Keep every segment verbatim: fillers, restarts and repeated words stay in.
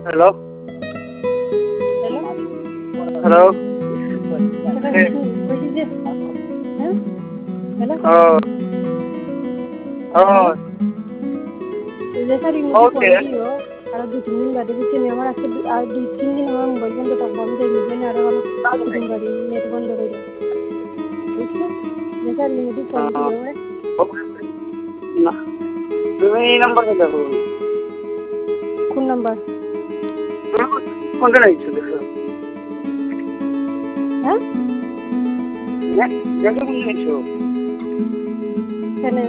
hello hello hello বলছি যে হ্যাঁ হ্যালো ও ও যে স্যার ইংলিশে ফোন দিও আর দুই তিন দিন বাদে দিচ্ছি আমার আজকে আর দুই তিন দিন আমার মোবাইল বন্ধ থাকবো আমি যাই মিলবেন আরো অনেক দুদিন বাদে নেট বন্ধ করে দেবো বুঝছো যে স্যার ইংলিশে ফোন দিও না তুমি এই নাম্বার থেকে দেখো কোন নাম্বার কোনটা নিচ্ছ দেখো হ্যাঁ দেখো কোন নিচ্ছ কেন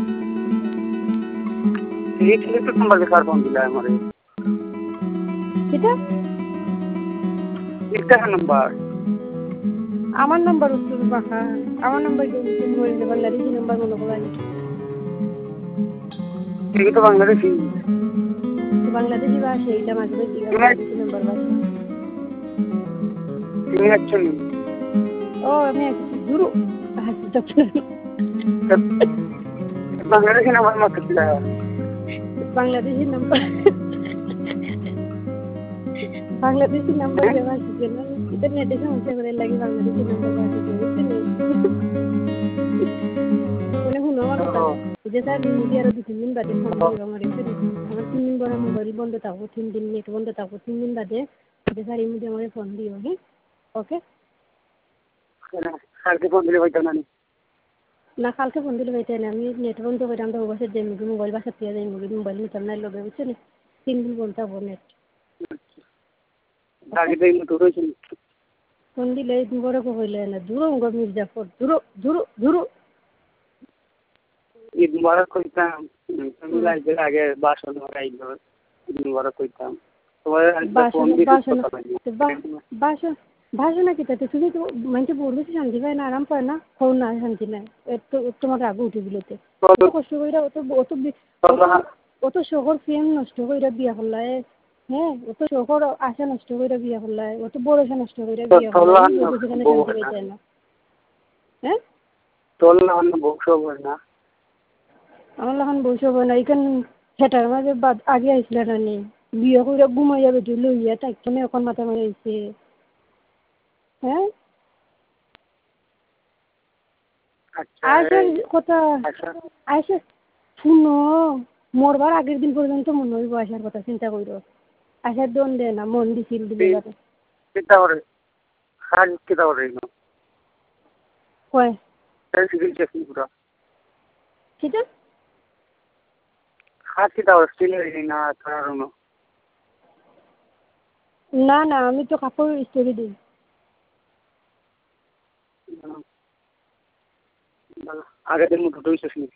এই ছেলেটার নাম্বার দেখে আর ফোন দিলা আমার এটা একটা নাম্বার আমার নাম্বার উত্তর বাঁকা আমার নাম্বার মোবাইল বাংলাদেশি নাম্বার মনে করেন ঠিক তো বাংলাদেশি বাংলাদেশি ভাষা এটা মাঝে মাঝে বাংলাদেশি নাম্বার ভাষা তুমি অ্যাকচুয়ালি ও আমি গুরু বাংলাদেশি নাম্বার মাত্র দিলা বাংলাদেশি নাম্বার বাংলাদেশি নাম্বার দেওয়া আছে না এটা নেটে সমস্যা করে লাগে বাংলাদেশি নাম্বার দেওয়া আছে বুঝতে নেই মনে শুনো আমার কথা যে স্যার মিডিয়া আরো দু তিন দিন বাদে ফোন করবো আমার এসে আমার তিন দিন পরে মোবাইল বন্ধ থাকবো তিন দিন নেট বন্ধ থাকবো তিন দিন বাদে যে স্যার মিডিয়া আমার ফোন দিও হ্যাঁ ওকে কালকে ফোন দিলে হইতো না না কালকে ফোন দিলে হইতে না আমি নেট বন্ধ করে আমরা ওবাসে যাই মুগি মোবাইল বাসা দিয়ে যাই মুগি মোবাইল নিতাম না লগে বুঝছো না তিন দিন বন্ধ থাকবো নেট আগে তো এই মতো রয়েছে ফোন দিলে দুবারে হইলে না দূর গো মির্জাফর দূর দূর দূর ঈদ মুবারক কইতাম তুমি লাইভে আগে বাসন লাগাইলো ঈদ মুবারক কইতাম তোমার ফোন দিতে বাসন বাসন না কিতা তুমি তো মানে বলবে শান্তি পায় না আরাম পায় না ফোন না শান্তি নাই একটু তোমার আগে উঠে দিলতে অত কষ্ট কইরা অত অত অত শহর ফেম নষ্ট কইরা বিয়া করলায় হ্যাঁ অত শহর আশা নষ্ট কইরা বিয়া করলায় অত বড় আশা নষ্ট কইরা বিয়া করলায় সেখানে শান্তি পাইতে না হ্যাঁ তোর না অন্য বংশ হয় না আমার এখন বসে হবে না এখান সেটার মাঝে বাদ আগে আইসল না নি বিয়ে করে ঘুমাই যাবে তুই লইয়া তাইখানে এখন মাথা মারি আইসে হ্যাঁ আইসার কথা আইসা শুনো মরবার আগের দিন পর্যন্ত মনে হইব আসার কথা চিন্তা করো আসার দন দে না মন দিছিল দিলে যাবে চিন্তা করে হাজ চিন্তা করে কয় সিভিল চেক পুরো কিটা হাজ চিন্তা করে স্টিল না কারণ না না আমি তো কাপড় স্টোরি দিই আগের দিন মতো দুইশো শুনি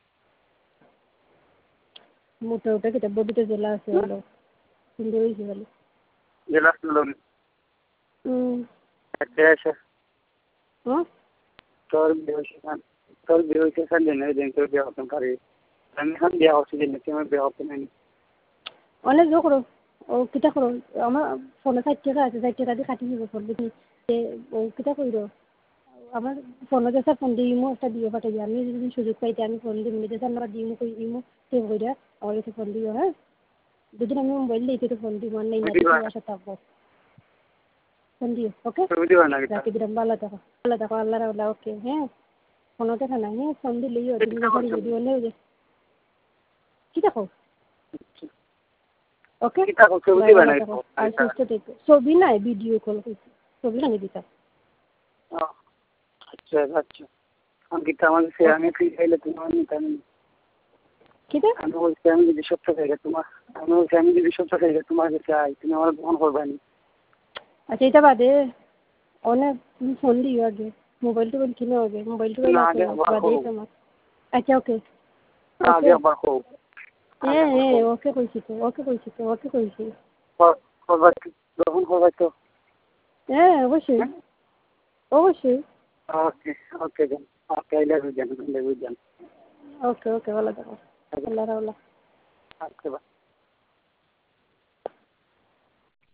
মোটা ওটা কিটা বডিতে জেলা আছে হলো সুন্দর হয়েছে বলে জেলা লোন হুম দেশে হ্যাঁ তোর বিয়ে তোর বিয়ে হয়েছে স্যার দিনের দিন তোর বিয়ে হতে পারে আমি এখন বিয়ে হচ্ছে দিন আমার বিয়ে হতে নাই অনেক জো করো ও কিটা করো আমার ফোনে ষাট টাকা আছে ষাট টাকা দিয়ে কাটি দিব ফোন দেখি ও কিটা করো আমার ফোনে যে স্যার ফোন দিয়ে ইমো একটা দিয়ে পাঠাই আমি যদি সুযোগ পাইতে আমি ফোন দিই যে স্যার আমরা দিমো কই ইমো সেভ করে আমার কাছে ফোন দিও হ্যাঁ যদি আমি মোবাইল দিই তো ফোন দিব নাই না বাসা থাকবো ফোন দিও ওকে রাখি দিলাম ভালো থাকো ভালো থাকো আল্লাহ রাখলা ওকে হ্যাঁ ফোনও দেখা নাই হ্যাঁ ফোন দিলেই তুমি যখন ভিডিও নেও যে কি দেখো ওকে আর সুস্থ থেকো ছবি নাই ভিডিও কল করছি ছবি না দিতা আচ্ছা আচ্ছা আমি কি আমাকে সে আমি ফ্রি চাইলে তোমার নিতাম কিটা আমি বলছি আমি যদি সত্য চাইলে তোমার আমি বলছি আমি যদি সত্য চাইলে তোমার কাছে চাই তুমি আমার গ্রহণ করবে না আচ্ছা এটা বাদে অনেক তুমি ফোন দিও আগে মোবাইল টোবাইল কিনো আগে মোবাইল টোবাইল বাদে তোমার আচ্ছা ওকে আগে আবার হোক হ্যাঁ হ্যাঁ ওকে কইছি তো ওকে কইছি তো ওকে কইছি গ্রহণ করবে তো হ্যাঁ অবশ্যই অবশ্যই okay okay then okay I love you জান আই লাভ ইউ জান ওকে ওকে ভালো থাকো আল্লাহ রাখলা আচ্ছা